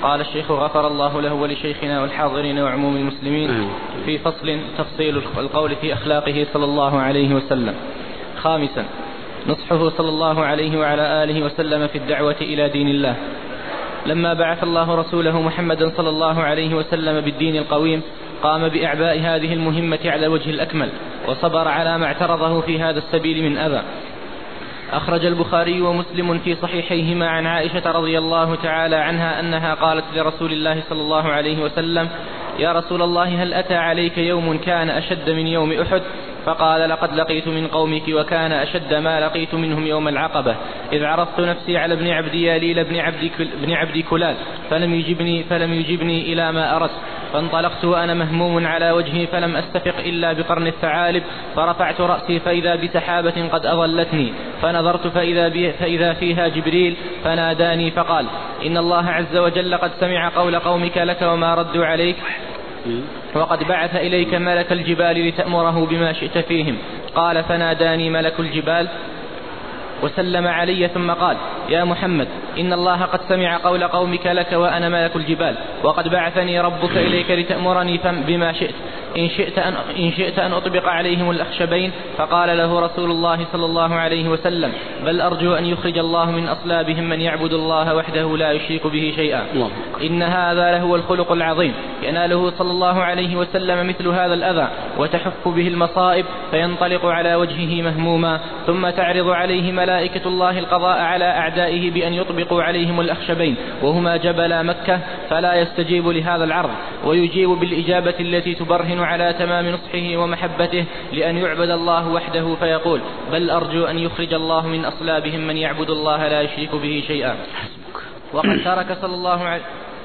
قال الشيخ غفر الله له ولشيخنا والحاضرين وعموم المسلمين. في فصل تفصيل القول في أخلاقه صلى الله عليه وسلم. خامسا، نصحه صلى الله عليه وعلى آله وسلم في الدعوة إلى دين الله. لما بعث الله رسوله محمدا صلى الله عليه وسلم بالدين القويم قام بإعباء هذه المهمة على الوجه الأكمل، وصبر على ما اعترضه في هذا السبيل من أذى. أخرج البخاري ومسلم في صحيحيهما عن عائشة رضي الله تعالى عنها أنها قالت لرسول الله صلى الله عليه وسلم: يا رسول الله، هل أتى عليك يوم كان أشد من يوم أحد؟ فقال: لقد لقيت من قومك وكان أشد ما لقيت منهم يوم العقبة، إذ عرضت نفسي على ابن عبد ياليل بن عبد كلال فلم يجبني إلى ما أردت، فانطلقت وأنا مهموم على وجهي فلم أستفق إلا بقرن الثعالب، فرفعت رأسي فإذا بسحابة قد أظلتني، فنظرت فإذا فيها جبريل فناداني فقال: إن الله عز وجل قد سمع قول قومك لك وما ردوا عليك، وقد بعث إليك ملك الجبال لتأمره بما شئت فيهم. قال: فناداني ملك الجبال وسلم علي ثم قال: يا محمد، إن الله قد سمع قول قومك لك وأنا ملك الجبال، وقد بعثني ربك إليك لتأمرني بما شئت، إن شئت أن أطبق عليهم الأخشبين. فقال له رسول الله صلى الله عليه وسلم: بل أرجو أن يخرج الله من أصلابهم من يعبد الله وحده لا يشرك به شيئا. إن هذا لهو الخلق العظيم، يناله صلى الله عليه وسلم مثل هذا الأذى وتحف به المصائب، فينطلق على وجهه مهموما، ثم تعرض عليه ملائكة الله القضاء على أعدائه بأن يطبقوا عليهم الأخشبين وهما جبل مكة، فلا يستجيب لهذا العرض، ويجيب بالإجابة التي تبرهن على تمام نصحه ومحبته لأن يعبد الله وحده، فيقول: بل أرجو أن يخرج الله من أصلابهم من يعبد الله لا يشرك به شيئا. وقد ترك صلى الله عليه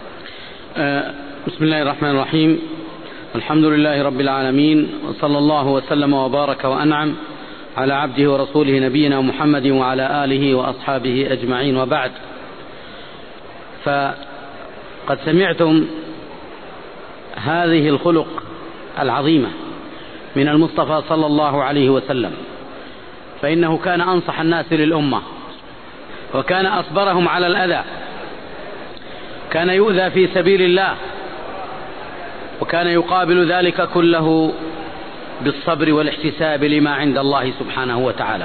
بسم الله الرحمن الرحيم. الحمد لله رب العالمين، وصلى الله وسلم وبارك وأنعم على عبده ورسوله نبينا محمد وعلى آله وأصحابه أجمعين، وبعد. فقد سمعتم هذه الخلق العظيمة من المصطفى صلى الله عليه وسلم، فإنه كان أنصح الناس للأمة، وكان أصبرهم على الأذى، كان يؤذى في سبيل الله، وكان يقابل ذلك كله بالصبر والاحتساب لما عند الله سبحانه وتعالى.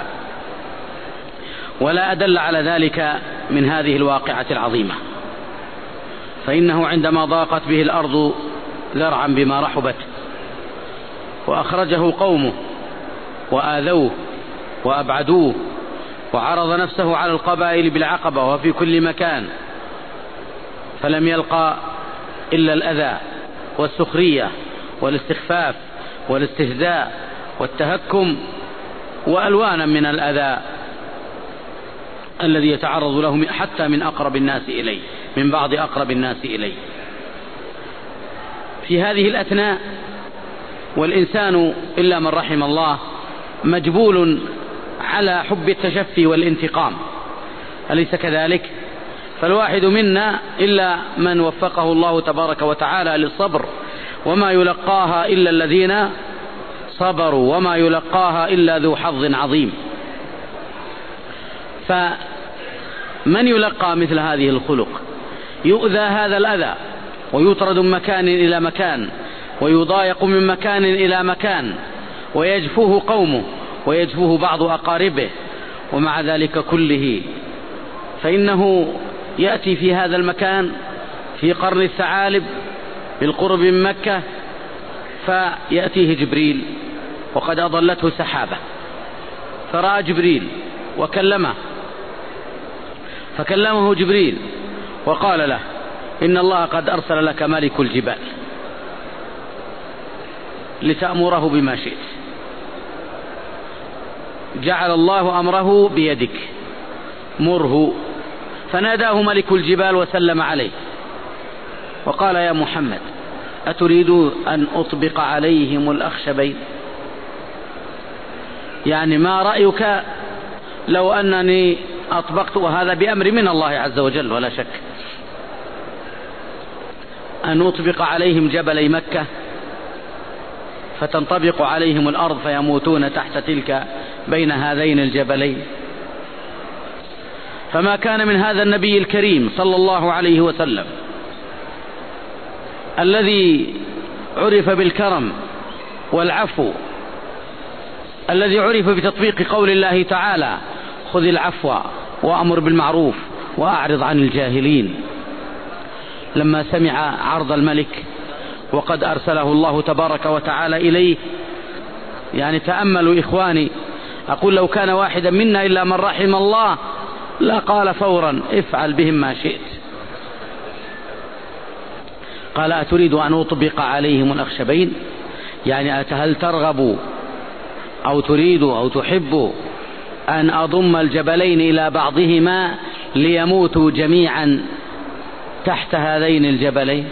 ولا أدل على ذلك من هذه الواقعة العظيمة، فإنه عندما ضاقت به الأرض ذرعا بما رحبت، وأخرجه قومه وآذوه وأبعدوه، وعرض نفسه على القبائل بالعقبة وفي كل مكان، فلم يلقى إلا الأذى والسخرية والاستخفاف والاستهزاء والتهكم وألوانا من الأذى الذي يتعرض له حتى من أقرب الناس إليه، من بعض أقرب الناس إليه. في هذه الأثناء والإنسان إلا من رحم الله مجبول على حب التشفي والانتقام، أليس كذلك؟ فالواحد منا إلا من وفقه الله تبارك وتعالى للصبر، وما يلقاها إلا الذين صبروا، وما يلقاها إلا ذو حظ عظيم. فمن يلقى مثل هذه الخلق يؤذى هذا الأذى، ويطرد من مكان إلى مكان، ويضايق من مكان إلى مكان، ويجفوه قومه ويجفوه بعض أقاربه، ومع ذلك كله فإنه يأتي في هذا المكان في قرن الثعالب بالقرب من مكة، فيأتيه جبريل وقد أضلته سحابة، فرأى جبريل وكلمه، فكلمه جبريل وقال له: إن الله قد أرسل لك ملك الجبال لتأمره بما شئت، جعل الله أمره بيدك، مره. فناداه ملك الجبال وسلم عليه وقال: يا محمد، أتريد أن أطبق عليهم الأخشبين؟ يعني ما رأيك لو أنني أطبقت، وهذا بأمر من الله عز وجل ولا شك، أن أطبق عليهم جبلي مكة فتنطبق عليهم الأرض فيموتون تحت تلك بين هذين الجبلين؟ فما كان من هذا النبي الكريم صلى الله عليه وسلم الذي عرف بالكرم والعفو، الذي عرف بتطبيق قول الله تعالى: خذ العفو وأمر بالمعروف وأعرض عن الجاهلين، لما سمع عرض الملك وقد أرسله الله تبارك وتعالى إليه، يعني تأملوا إخواني، أقول لو كان واحدا منا إلا من رحم الله لا قال فورا: افعل بهم ما شئت. قال: أتريد أن أطبق عليهم الأخشبين؟ يعني هل ترغب أو تريد أو تحب أن أضم الجبلين إلى بعضهما ليموتوا جميعا تحت هذين الجبلين؟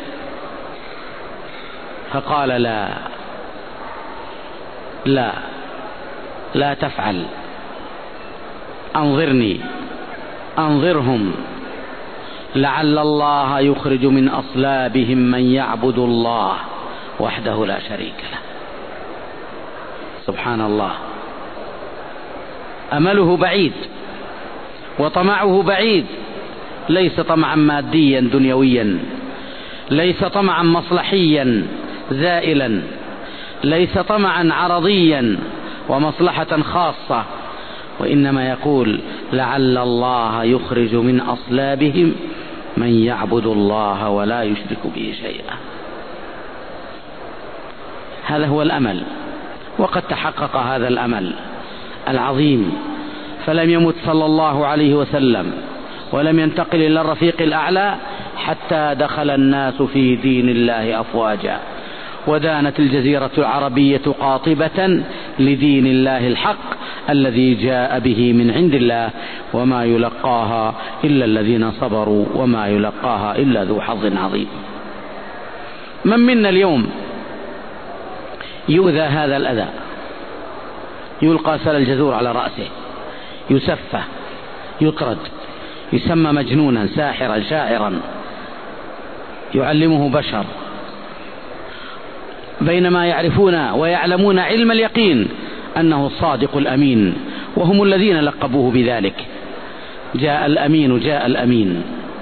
فقال: لا تفعل، أنظرهم لعل الله يخرج من أصلابهم من يعبد الله وحده لا شريك له. سبحان الله، أمله بعيد وطمعه بعيد، ليس طمعا ماديا دنيويا، ليس طمعا مصلحيا زائلا، ليس طمعا عرضيا ومصلحة خاصة، وإنما يقول: لعل الله يخرج من أصلابهم من يعبد الله ولا يشرك به شيئا. هذا هو الأمل، وقد تحقق هذا الأمل العظيم، فلم يمت صلى الله عليه وسلم ولم ينتقل إلى الرفيق الأعلى حتى دخل الناس في دين الله أفواجا، ودانت الجزيرة العربية قاطبة لدين الله الحق الذي جاء به من عند الله، وما يلقاها إلا الذين صبروا وما يلقاها إلا ذو حظ عظيم. من منا اليوم يؤذى هذا الأذى؟ يلقى سل الجزور على رأسه، يسفه، يطرد، يسمى مجنونا، ساحرا، شاعرا، يعلمه بشر، بينما يعرفون ويعلمون علم اليقين أنه الصادق الأمين، وهم الذين لقبوه بذلك: جاء الأمين، جاء الأمين.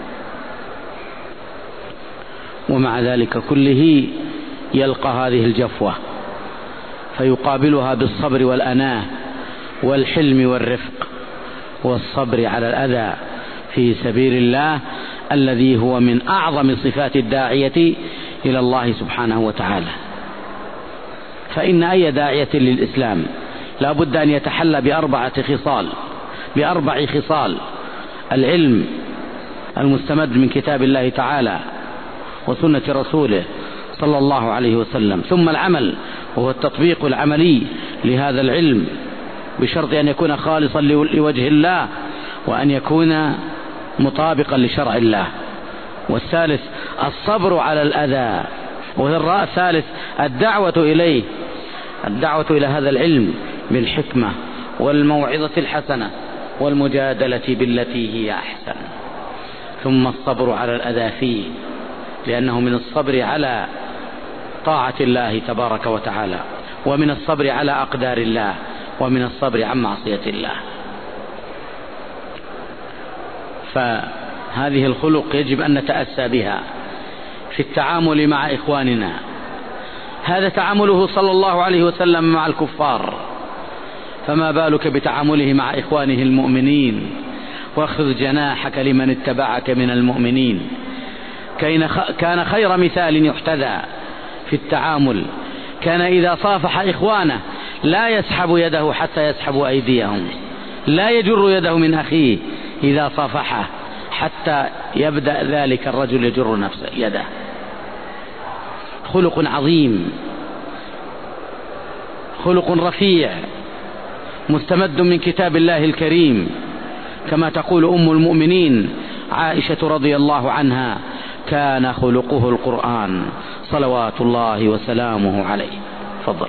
ومع ذلك كله يلقى هذه الجفوة، فيقابلها بالصبر والأناة والحلم والرفق والصبر على الأذى في سبيل الله، الذي هو من أعظم صفات الداعية إلى الله سبحانه وتعالى. فإن أي داعية للإسلام لا بد أن يتحلى بأربع خصال: العلم المستمد من كتاب الله تعالى وسنة رسوله صلى الله عليه وسلم، ثم العمل وهو التطبيق العملي لهذا العلم بشرط أن يكون خالصا لوجه الله وأن يكون مطابقا لشرع الله، والثالث الصبر على الأذى، والثالث الدعوة إليه، الدعوة إلى هذا العلم بالحكمة والموعظة الحسنة والمجادلة بالتي هي أحسن، ثم الصبر على الأذى فيه، لأنه من الصبر على طاعة الله تبارك وتعالى، ومن الصبر على أقدار الله، ومن الصبر عن معصية الله. فهذه الخلق يجب أن نتأسى بها في التعامل مع إخواننا. هذا تعامله صلى الله عليه وسلم مع الكفار، فما بالك بتعامله مع إخوانه المؤمنين؟ واخذ جناحك لمن اتبعك من المؤمنين. كان خير مثال يحتذى في التعامل، كان إذا صافح إخوانه لا يسحب يده حتى يسحب أيديهم، لا يجر يده من أخيه إذا صافحه حتى يبدأ ذلك الرجل يجر نفسه يده. خلق عظيم، خلق رفيع، مستمد من كتاب الله الكريم، كما تقول أم المؤمنين عائشة رضي الله عنها: كان خلقه القرآن صلوات الله وسلامه عليه. تفضل.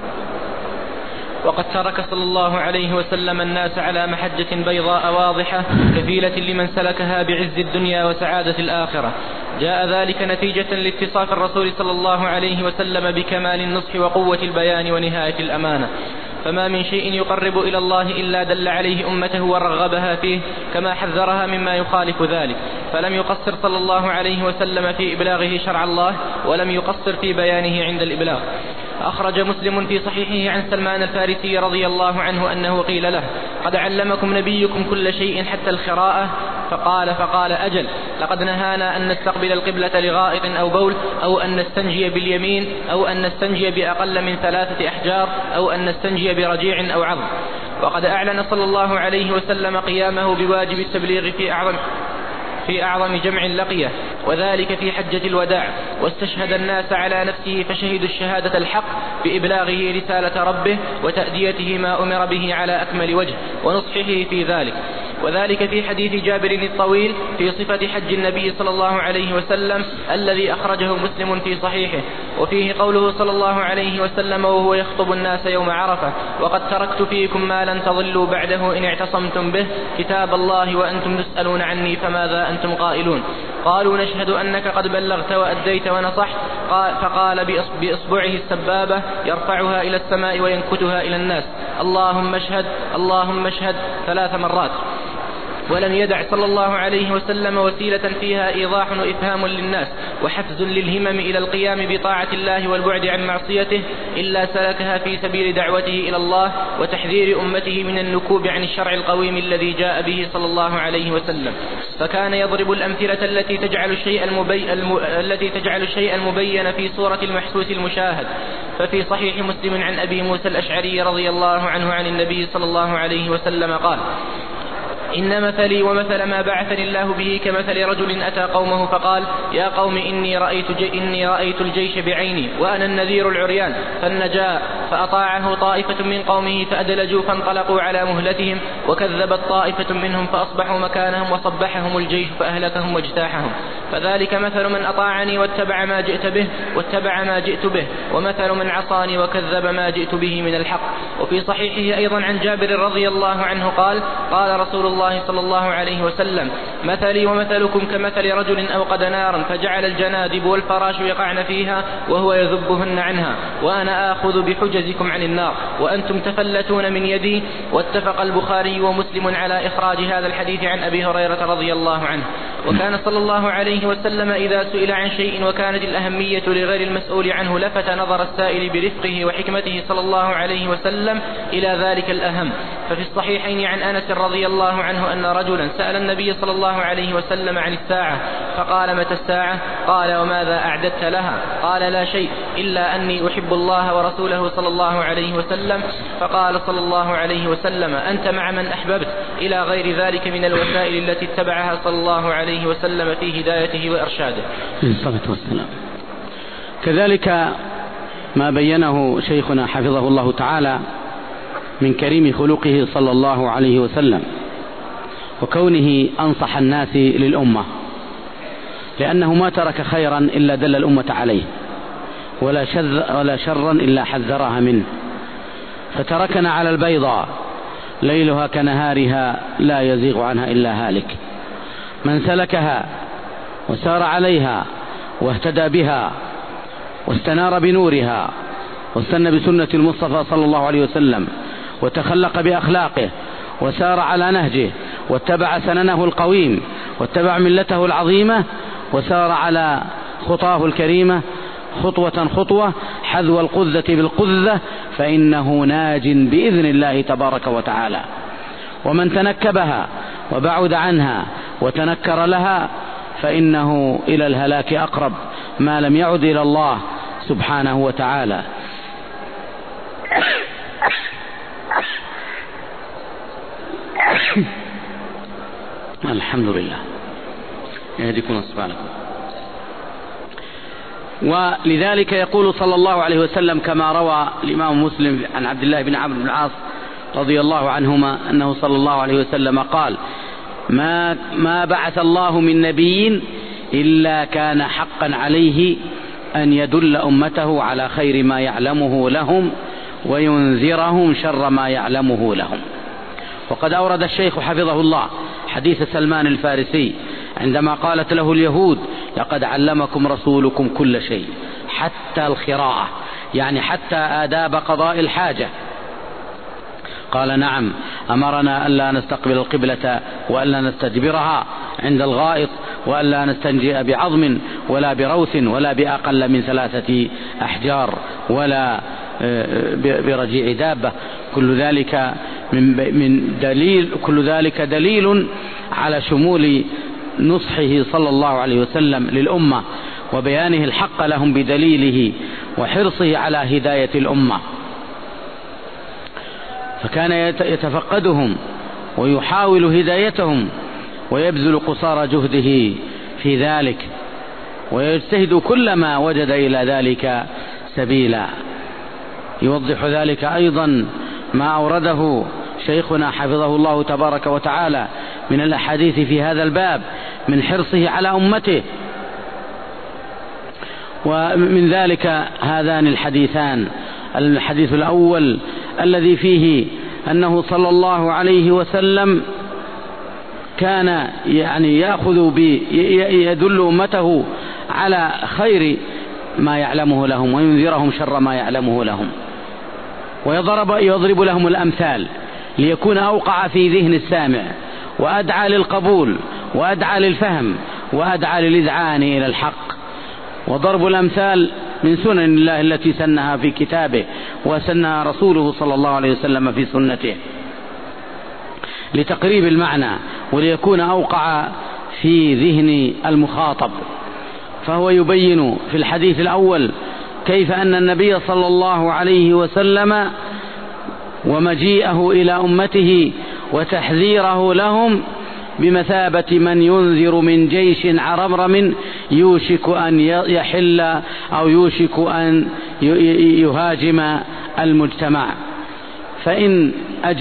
وقد ترك صلى الله عليه وسلم الناس على محجة بيضاء واضحة كفيلة لمن سلكها بعز الدنيا وسعادة الآخرة. جاء ذلك نتيجة لاتصاف الرسول صلى الله عليه وسلم بكمال النصح وقوة البيان ونهاية الأمانة، فما من شيء يقرب إلى الله إلا دل عليه أمته ورغبها فيه، كما حذرها مما يخالف ذلك. فلم يقصر صلى الله عليه وسلم في إبلاغه شرع الله، ولم يقصر في بيانه عند الإبلاغ. أخرج مسلم في صحيحه عن سلمان الفارسي رضي الله عنه أنه قيل له: قد علمكم نبيكم كل شيء حتى الخراءة؟ فقال أجل، لقد نهانا أن نستقبل القبلة لغائط أو بول، أو أن نستنجي باليمين، أو أن نستنجي بأقل من 3 أحجار، أو أن نستنجي برجيع أو عظم. وقد أعلن صلى الله عليه وسلم قيامه بواجب التبليغ في أعظم جمع لقيه، وذلك في حجة الوداع، واستشهد الناس على نفسه فشهدوا الشهادة الحق بإبلاغه رسالة ربه وتأديته ما أمر به على أكمل وجه، ونصحه في ذلك. وذلك في حديث جابر الطويل في صفة حج النبي صلى الله عليه وسلم الذي أخرجه مسلم في صحيحه، وفيه قوله صلى الله عليه وسلم وهو يخطب الناس يوم عرفة: وقد تركت فيكم ما لن تضلوا بعده إن اعتصمتم به، كتاب الله وأنتم تسألون عني فماذا أنتم قائلون؟ قالوا: نشهد أنك قد بلغت وأديت ونصحت. فقال بإصبعه السبابة يرفعها إلى السماء وينكتها إلى الناس: اللهم اشهد اللهم اشهد 3 مرات. ولم يدع صلى الله عليه وسلم وسيلة فيها إيضاح وإفهام للناس وحفز للهمم إلى القيام بطاعة الله والبعد عن معصيته إلا سلكها في سبيل دعوته إلى الله وتحذير أمته من النكوب عن الشرع القويم الذي جاء به صلى الله عليه وسلم. فكان يضرب الأمثلة التي تجعل الشيء المبين في صورة المحسوس المشاهد. ففي صحيح مسلم عن أبي موسى الأشعري رضي الله عنه عن النبي صلى الله عليه وسلم قال: إن مثلي ومثل ما بعثني الله به كمثل رجل أتى قومه فقال: يا قوم إني رأيت الجيش بعيني وأنا النذير العريان، فالنجاء فأطاعه طائفة من قومه فأدلجوا فانطلقوا على مهلتهم، وكذبت طائفة منهم فأصبحوا مكانهم وصبحهم الجيش فأهلكهم واجتاحهم. فذلك مثل من أطاعني واتبع ما جئت به، ومثل من عصاني وكذب ما جئت به من الحق. وفي صحيحه أيضا عن جابر رضي الله عنه قال: قال رسول الله صلى الله عليه وسلم: مثلي ومثلكم كمثل رجل أوقد نارا فجعل الجنادب والفراش يقعن فيها وهو يذبهن عنها، وأنا آخذ بحجزكم عن النار وأنتم تفلتون من يدي. واتفق البخاري ومسلم على إخراج هذا الحديث عن أبي هريرة رضي الله عنه. وكان صلى الله عليه وسلم إذا سئل عن شيء وكانت الأهمية لغير المسؤول عنه لفت نظر السائل برفقه وحكمته صلى الله عليه وسلم إلى ذلك الأهم. ففي الصحيحين عن أنس رضي الله عنه أن رجلا سأل النبي صلى الله عليه وسلم عن الساعة فقال: متى الساعة؟ قال: وماذا أعددت لها؟ قال: لا شيء إلا أني أحب الله ورسوله صلى الله عليه وسلم. فقال صلى الله عليه وسلم: أنت مع من أحببت، إلى غير ذلك من الوسائل التي اتبعها صلى الله عليه وسلم في هدايته وإرشاده. الصلاة والسلام. كذلك ما بينه شيخنا حفظه الله تعالى من كريم خلقه صلى الله عليه وسلم وكونه أنصح الناس للأمة، لأنه ما ترك خيرا إلا دل الأمة عليه، ولا شرا إلا حذرها منه، فتركنا على البيضاء ليلها كنهارها لا يزيغ عنها إلا هالك. من سلكها وسار عليها واهتدى بها واستنار بنورها واستنى بسنة المصطفى صلى الله عليه وسلم وتخلق بأخلاقه وسار على نهجه واتبع سننه القويم واتبع ملته العظيمة وسار على خطاه الكريمة خطوة خطوة حذو القذة بالقذة، فإنه ناج بإذن الله تبارك وتعالى. ومن تنكبها وبعد عنها وتنكر لها فإنه إلى الهلاك أقرب ما لم يعد إلى الله سبحانه وتعالى. الحمد لله يهديكم أسبالكم. ولذلك يقول صلى الله عليه وسلم كما روى الإمام مسلم عن عبد الله بن عمرو بن العاص رضي الله عنهما أنه صلى الله عليه وسلم قال: ما بعث الله من نبي إلا كان حقا عليه أن يدل أمته على خير ما يعلمه لهم وينذرهم شر ما يعلمه لهم. وقد أورد الشيخ حفظه الله حديث سلمان الفارسي عندما قالت له اليهود: لقد علمكم رسولكم كل شيء حتى الخراءة، يعني حتى آداب قضاء الحاجة. قال: نعم، أمرنا ألا نستقبل القبلة وألا نستدبرها عند الغائط وألا نستنجئ بعظم ولا بروث ولا بأقل من 3 أحجار ولا برجيع دابة. كل ذلك دليل على شمول نصحه صلى الله عليه وسلم للأمة وبيانه الحق لهم بدليله وحرصه على هداية الأمة. فكان يتفقدهم ويحاول هدايتهم ويبذل قصارى جهده في ذلك ويجتهد كلما وجد إلى ذلك سبيلا. يوضح ذلك أيضا ما أورده شيخنا حفظه الله تبارك وتعالى من الأحاديث في هذا الباب من حرصه على أمته. ومن ذلك هذان الحديثان: الحديث الأول الذي فيه أنه صلى الله عليه وسلم كان يدل أمته على خير ما يعلمه لهم وينذرهم شر ما يعلمه لهم، ويضرب لهم الأمثال ليكون أوقع في ذهن السامع وأدعى للقبول وأدعى للفهم وأدعى للإذعان إلى الحق. وضرب الأمثال من سنن الله التي سنها في كتابه وسنها رسوله صلى الله عليه وسلم في سنته لتقريب المعنى وليكون أوقع في ذهن المخاطب. فهو يبين في الحديث الأول كيف أن النبي صلى الله عليه وسلم ومجيئه إلى أمته وتحذيره لهم بمثابة من ينذر من جيش عرمرم يوشك أن يحل أو يوشك أن يهاجم المجتمع. فإن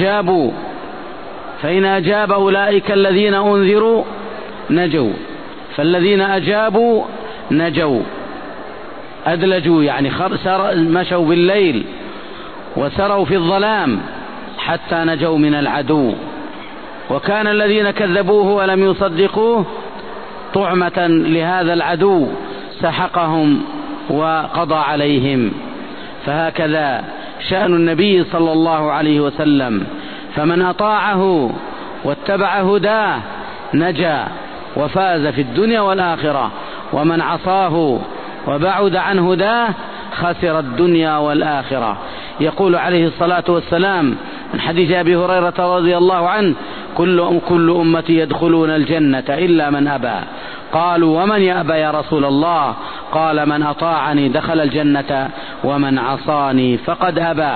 أجاب أولئك الذين أنذروا نجوا، فالذين أجابوا نجوا أدلجوا، يعني مشوا بالليل وسروا في الظلام حتى نجوا من العدو. وكان الذين كذبوه ولم يصدقوه طعمة لهذا العدو سحقهم وقضى عليهم. فهكذا شأن النبي صلى الله عليه وسلم، فمن أطاعه واتبع هداه نجا وفاز في الدنيا والآخرة، ومن عصاه وبعد عن هداه خسر الدنيا والآخرة. يقول عليه الصلاة والسلام من حديث أبي هريرة رضي الله عنه: كل أمتي يدخلون الجنة إلا من أبى. قالوا: ومن يأبى يا رسول الله؟ قال: من أطاعني دخل الجنة ومن عصاني فقد أبى.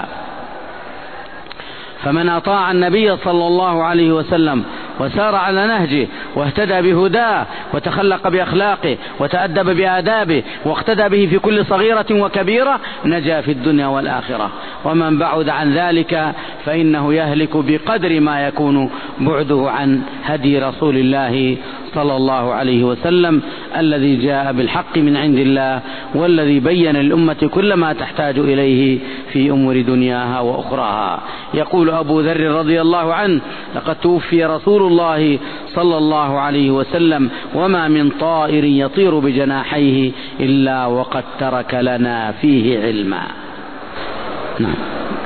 فمن أطاع النبي صلى الله عليه وسلم وسار على نهجه واهتدى بهداه وتخلق بأخلاقه وتأدب بآدابه واقتدى به في كل صغيرة وكبيرة نجا في الدنيا والآخرة. ومن بعد عن ذلك فإنه يهلك بقدر ما يكون بعده عن هدي رسول الله صلى الله عليه وسلم الذي جاء بالحق من عند الله والذي بين للأمة كل ما تحتاج إليه في أمور دنياها وأخراها. يقول أبو ذر رضي الله عنه: لقد توفي رسول الله صلى الله عليه وسلم وما من طائر يطير بجناحيه إلا وقد ترك لنا فيه علما. نعم.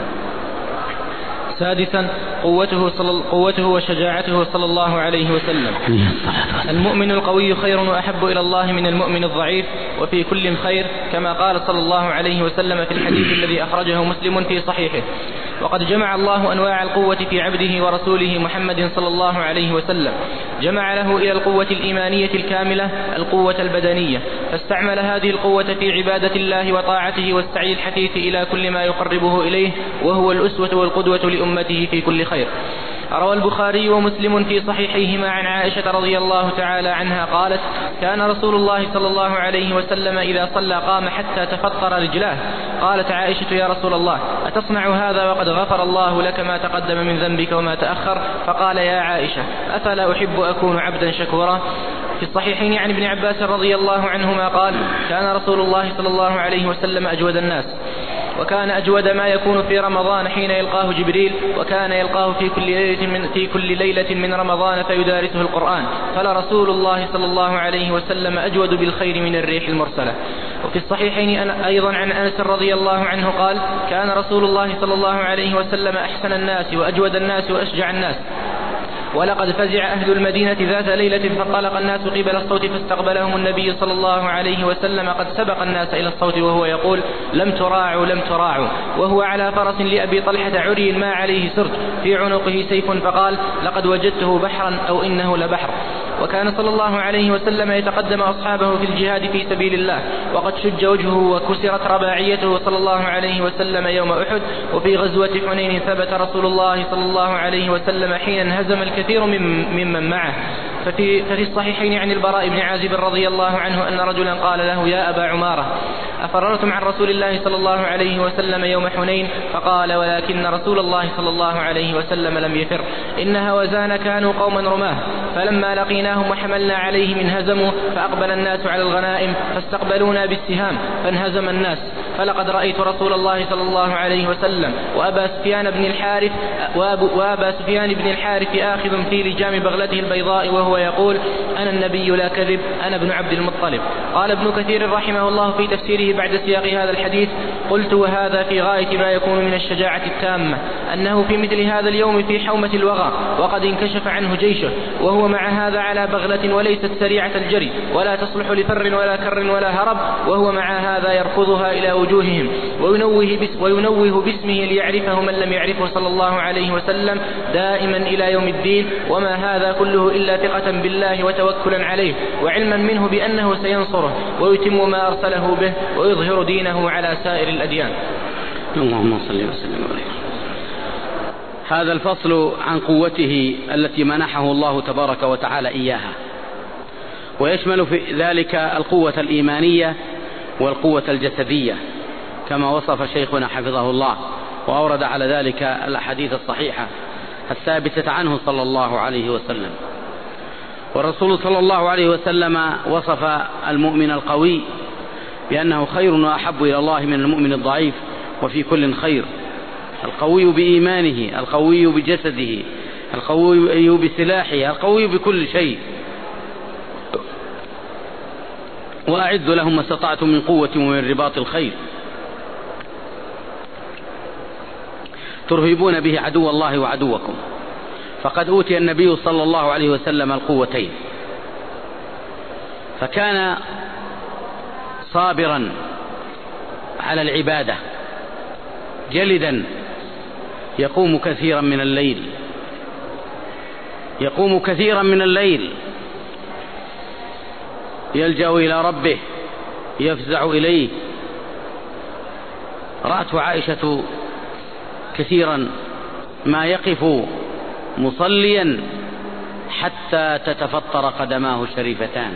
سادسا قوته وشجاعته صلى الله عليه وسلم. المؤمن القوي خير وأحب إلى الله من المؤمن الضعيف وفي كل خير، كما قال صلى الله عليه وسلم في الحديث الذي أخرجه مسلم في صحيحه: وقد جمع الله أنواع القوة في عبده ورسوله محمد صلى الله عليه وسلم. جمع له إلى القوة الإيمانية الكاملة القوة البدنية، فاستعمل هذه القوة في عبادة الله وطاعته والسعي الحثيث إلى كل ما يقربه إليه، وهو الأسوة والقدوة لأمته في كل خير. روى البخاري ومسلم في صحيحيهما عن عائشة رضي الله تعالى عنها قالت: كان رسول الله صلى الله عليه وسلم إذا صلى قام حتى تفطر رجلاه. قالت عائشة: يا رسول الله، أتصنع هذا وقد غفر الله لك ما تقدم من ذنبك وما تأخر؟ فقال: يا عائشة، أفلا أحب أكون عبدا شكورا؟ في الصحيحين عن ابن عباس رضي الله عنهما قال: كان رسول الله صلى الله عليه وسلم أجود الناس، وكان أجود ما يكون في رمضان حين يلقاه جبريل، وكان يلقاه في كل ليلة من رمضان فيدارسه القرآن، فلرسول الله صلى الله عليه وسلم أجود بالخير من الريح المرسلة. وفي الصحيحين أيضا عن أنس رضي الله عنه قال: كان رسول الله صلى الله عليه وسلم أحسن الناس وأجود الناس وأشجع الناس. ولقد فزع أهل المدينة ذات ليلة فانطلق الناس قبل الصوت فاستقبلهم النبي صلى الله عليه وسلم قد سبق الناس إلى الصوت وهو يقول لم تراعوا لم تراعوا، وهو على فرس لأبي طلحة عري ما عليه سرج في عنقه سيف، فقال لقد وجدته بحرا أو إنه لبحر. وكان صلى الله عليه وسلم يتقدم أصحابه في الجهاد في سبيل الله، وقد شج وجهه وكسرت رباعيته صلى الله عليه وسلم يوم أحد. وفي غزوة حنين ثبت رسول الله صلى الله عليه وسلم حين انهزم الكثير ممن معه. ففي الصحيحين عن البراء بن عازب رضي الله عنه أن رجلا قال له يا أبا عمارة أفررتم عن رسول الله صلى الله عليه وسلم يوم حنين؟ فقال ولكن رسول الله صلى الله عليه وسلم لم يفر، إن هوزان كانوا قوما رماه، فلما لقيناهم وحملنا عليهم انهزموا، فأقبل الناس على الغنائم فاستقبلونا بالسهام فانهزم الناس. فلقد رأيت رسول الله صلى الله عليه وسلم وأبا سفيان بن الحارث آخذ في لجام بغلته البيضاء وهو يقول أنا النبي لا كذب أنا ابن عبد المطلب. قال ابن كثير رحمه الله في تفسيره بعد سياق هذا الحديث قلت وهذا في غاية ما يكون من الشجاعة التامة، أنه في مثل هذا اليوم في حومة الوغى وقد انكشف عنه جيشه، وهو مع هذا على بغلة وليست سريعة الجري ولا تصلح لفر ولا كر ولا هرب، وهو مع هذا يركضها إلى وجوههم وينوه باسمه ليعرفه من لم يعرفه صلى الله عليه وسلم دائما إلى يوم الدين. وما هذا كله إلا ثقة بالله وتوكلا عليه وعلما منه بأنه سينصره ويتم ما أرسله به ويظهر دينه على سائر الأديان. اللهم صل وسلم عليه. هذا الفصل عن قوته التي منحه الله تبارك وتعالى إياها، ويشمل في ذلك القوة الإيمانية والقوة الجسدية كما وصف شيخنا حفظه الله، وأورد على ذلك الأحاديث الصحيحة الثابتة عنه صلى الله عليه وسلم. والرسول صلى الله عليه وسلم وصف المؤمن القوي بأنه خير وأحب إلى الله من المؤمن الضعيف وفي كل خير. القوي بإيمانه، القوي بجسده، القوي بسلاحه، القوي بكل شيء. وأعدوا لهم ما استطعتم من قوة ومن رباط الخيل ترهبون به عدو الله وعدوكم. فقد أوتي النبي صلى الله عليه وسلم القوتين، فكان صابرا على العبادة جلدا يقوم كثيرا من الليل يلجأ إلى ربه يفزع إليه. رأته عائشة كثيرا ما يقف مصليا حتى تتفطر قدماه الشريفتان،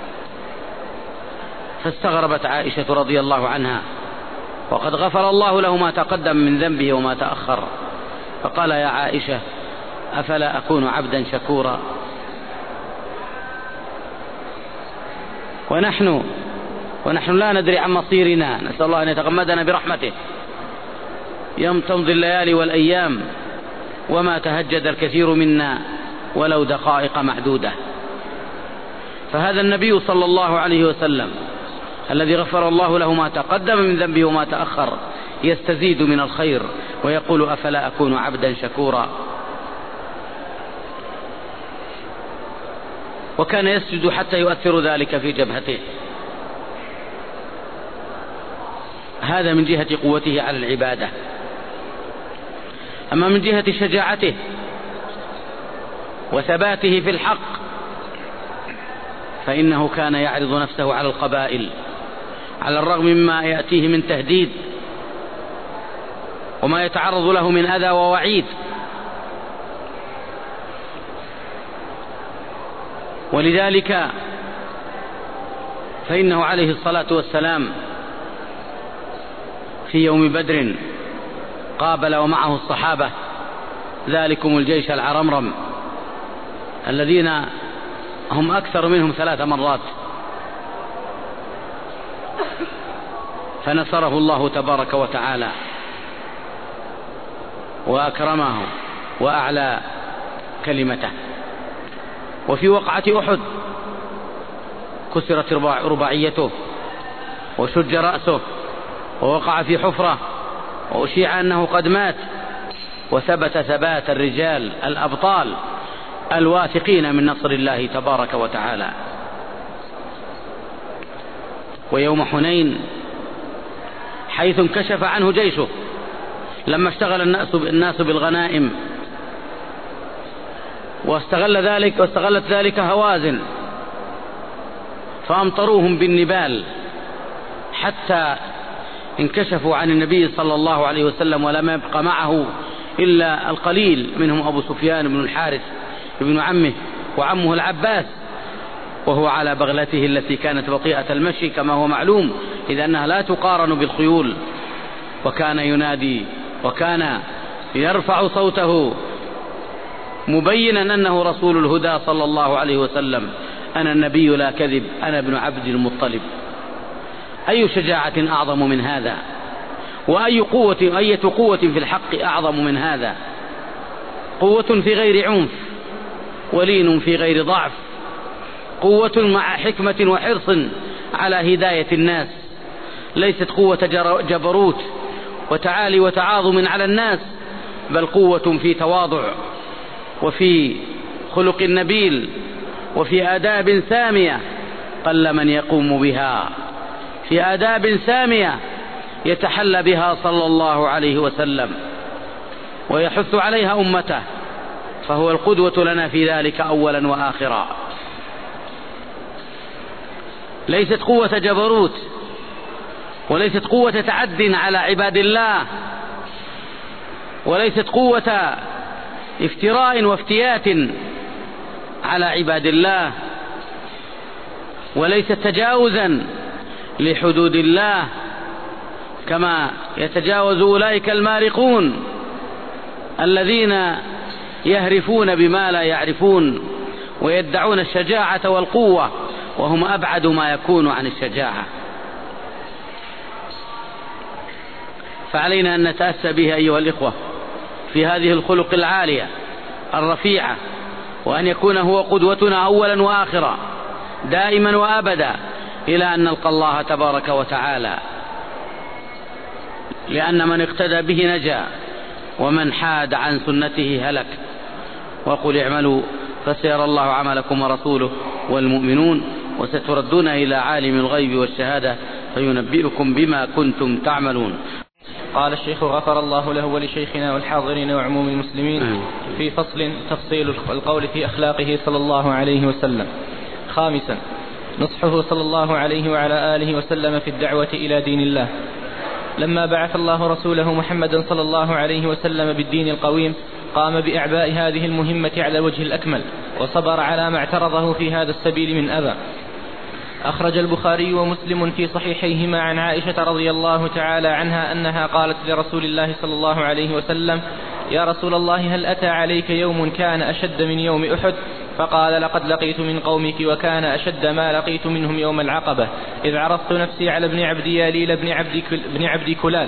فاستغربت عائشة رضي الله عنها وقد غفر الله له ما تقدم من ذنبه وما تأخر، فقال يا عائشة أفلا أكون عبدا شكورا؟ ونحن لا ندري عن مصيرنا، نسأل الله أن يتغمدنا برحمته. تمضي الليالي والأيام وما تهجد الكثير منا ولو دقائق معدودة. فهذا النبي صلى الله عليه وسلم الذي غفر الله له ما تقدم من ذنبه وما تأخر يستزيد من الخير ويقول أفلا أكون عبدا شكورا. وكان يسجد حتى يؤثر ذلك في جبهته. هذا من جهة قوته على العبادة. أما من جهة شجاعته وثباته في الحق فإنه كان يعرض نفسه على القبائل على الرغم مما يأتيه من تهديد وما يتعرض له من أذى ووعيد. ولذلك فإنه عليه الصلاة والسلام في يوم بدر قابل ومعه الصحابة ذلكم الجيش العرمرم الذين هم أكثر منهم 3 مرات، فنصره الله تبارك وتعالى وأكرمه وأعلى كلمته. وفي وقعة أحد كسرت رباعيته وشج رأسه ووقع في حفرة وأشيع أنه قد مات، وثبت ثبات الرجال الأبطال الواثقين من نصر الله تبارك وتعالى. ويوم حنين حيث انكشف عنه جيشه لما اشتغل الناس بالغنائم، واستغلت ذلك هوازن فأمطروهم بالنبال حتى انكشفوا عن النبي صلى الله عليه وسلم، ولم يبق معه إلا القليل منهم أبو سفيان بن الحارث ابن عمه وعمه العباس، وهو على بغلته التي كانت بطيئة المشي كما هو معلوم، إذ أنها لا تقارن بالخيول. وكان ينادي وكان يرفع صوته مبينا أنه رسول الهدى صلى الله عليه وسلم: أنا النبي لا كذب، أنا ابن عبد المطلب. أي شجاعة أعظم من هذا؟ وأية قوة في الحق أعظم من هذا؟ قوة في غير عنف، ولين في غير ضعف، قوة مع حكمة وحرص على هداية الناس، ليست قوة جبروت وتعالي وتعاظم على الناس، بل قوة في تواضع وفي خلق نبيل وفي آداب سامية قل من يقوم بها، في آداب سامية يتحلى بها صلى الله عليه وسلم ويحث عليها أمته، فهو القدوة لنا في ذلك أولا وآخرا. ليست قوة جبروت، وليست قوة تعد على عباد الله، وليست قوة افتراء وافتيات على عباد الله، وليست تجاوزا لحدود الله كما يتجاوز أولئك المارقون الذين يهرفون بما لا يعرفون ويدعون الشجاعة والقوة وهم أبعد ما يكون عن الشجاعة. فعلينا أن نتأسى به أيها الإخوة في هذه الخلق العالية الرفيعة، وأن يكون هو قدوتنا أولا وآخرا دائما وأبدا إلى أن نلقى الله تبارك وتعالى، لأن من اقتدى به نجا ومن حاد عن سنته هلك. وقل اعملوا فسيرى الله عملكم ورسوله والمؤمنون وستردون إلى عالم الغيب والشهادة فينبئكم بما كنتم تعملون. قال الشيخ غفر الله له ولشيخنا والحاضرين وعموم المسلمين في فصل تفصيل القول في أخلاقه صلى الله عليه وسلم. خامسا، نصحه صلى الله عليه وعلى آله وسلم في الدعوة إلى دين الله. لما بعث الله رسوله محمدا صلى الله عليه وسلم بالدين القويم قام بإعباء هذه المهمة على الوجه الأكمل، وصبر على ما اعترضه في هذا السبيل من أذى. أخرج البخاري ومسلم في صحيحيهما عن عائشة رضي الله تعالى عنها أنها قالت لرسول الله صلى الله عليه وسلم: يا رسول الله، هل أتى عليك يوم كان أشد من يوم أحد؟ فقال: لقد لقيت من قومك وكان أشد ما لقيت منهم يوم العقبة، إذ عرضت نفسي على ابن عبد ياليل بن عبد كلال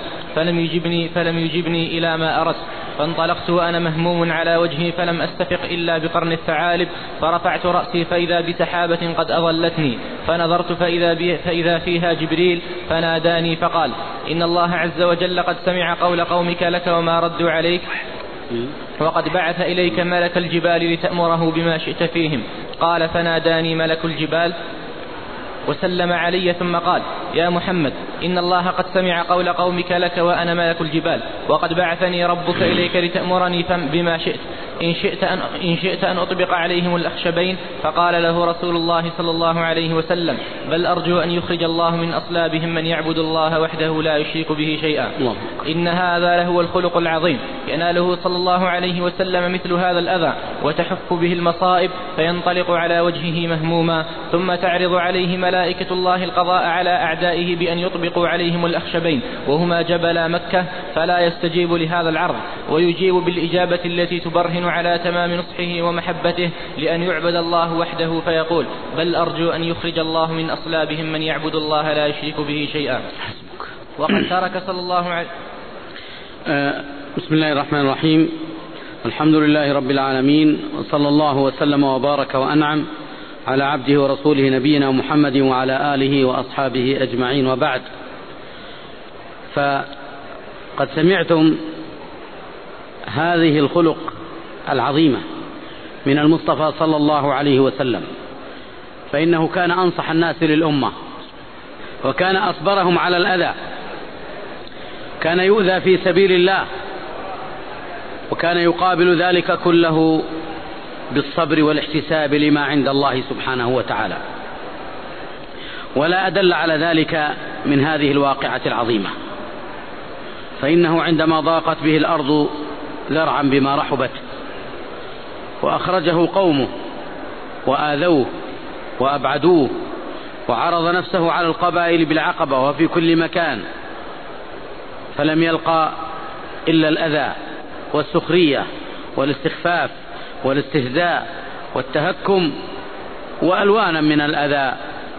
فلم يجبني إلى ما أردت، فانطلقت وأنا مهموم على وجهي فلم أستفق إلا بقرن الثعالب، فرفعت رأسي فإذا بسحابة قد أظلتني، فنظرت فإذا فيها جبريل فناداني فقال: إن الله عز وجل قد سمع قول قومك لك وما ردوا عليك، وقد بعث إليك ملك الجبال لتأمره بما شئت فيهم. قال: فناداني ملك الجبال وسلم علي ثم قال: يا محمد، إن الله قد سمع قول قومك لك وأنا ملك الجبال، وقد بعثني ربك إليك لتأمرني بما شئت، إن شئت أن أطبق عليهم الأخشبين. فقال له رسول الله صلى الله عليه وسلم: بل أرجو أن يخرج الله من أصلابهم من يعبد الله وحده لا يشرك به شيئا. إن هذا لهو الخلق العظيم، يناله صلى الله عليه وسلم مثل هذا الأذى وتحف به المصائب، فينطلق على وجهه مهموما، ثم تعرض عليه ملائكة الله القضاء على أعدائه بأن يطبقوا عليهم الأخشبين وهما جبل مكة، فلا يستجيب لهذا العرض ويجيب بالإجابة التي تبرهن على تمام نصحه ومحبته لأن يعبد الله وحده، فيقول: بل أرجو أن يخرج الله من أصلابهم من يعبد الله لا يشرك به شيئا. وقد ترك صلى الله عليه بسم الله الرحمن الرحيم. الحمد لله رب العالمين، وصلى الله وسلم وبارك وأنعم على عبده ورسوله نبينا محمد وعلى آله وأصحابه أجمعين، وبعد. فقد سمعتم هذه الخلق العظيمة من المصطفى صلى الله عليه وسلم، فإنه كان أنصح الناس للأمة، وكان أصبرهم على الأذى، كان يؤذى في سبيل الله، وكان يقابل ذلك كله بالصبر والاحتساب لما عند الله سبحانه وتعالى. ولا أدل على ذلك من هذه الواقعة العظيمة، فإنه عندما ضاقت به الأرض ذرعا بما رحبت وأخرجه قومه وآذوه وأبعدوه، وعرض نفسه على القبائل بالعقبة وفي كل مكان، فلم يلقى إلا الأذى والسخرية والاستخفاف والاستهزاء والتهكم وألوانا من الأذى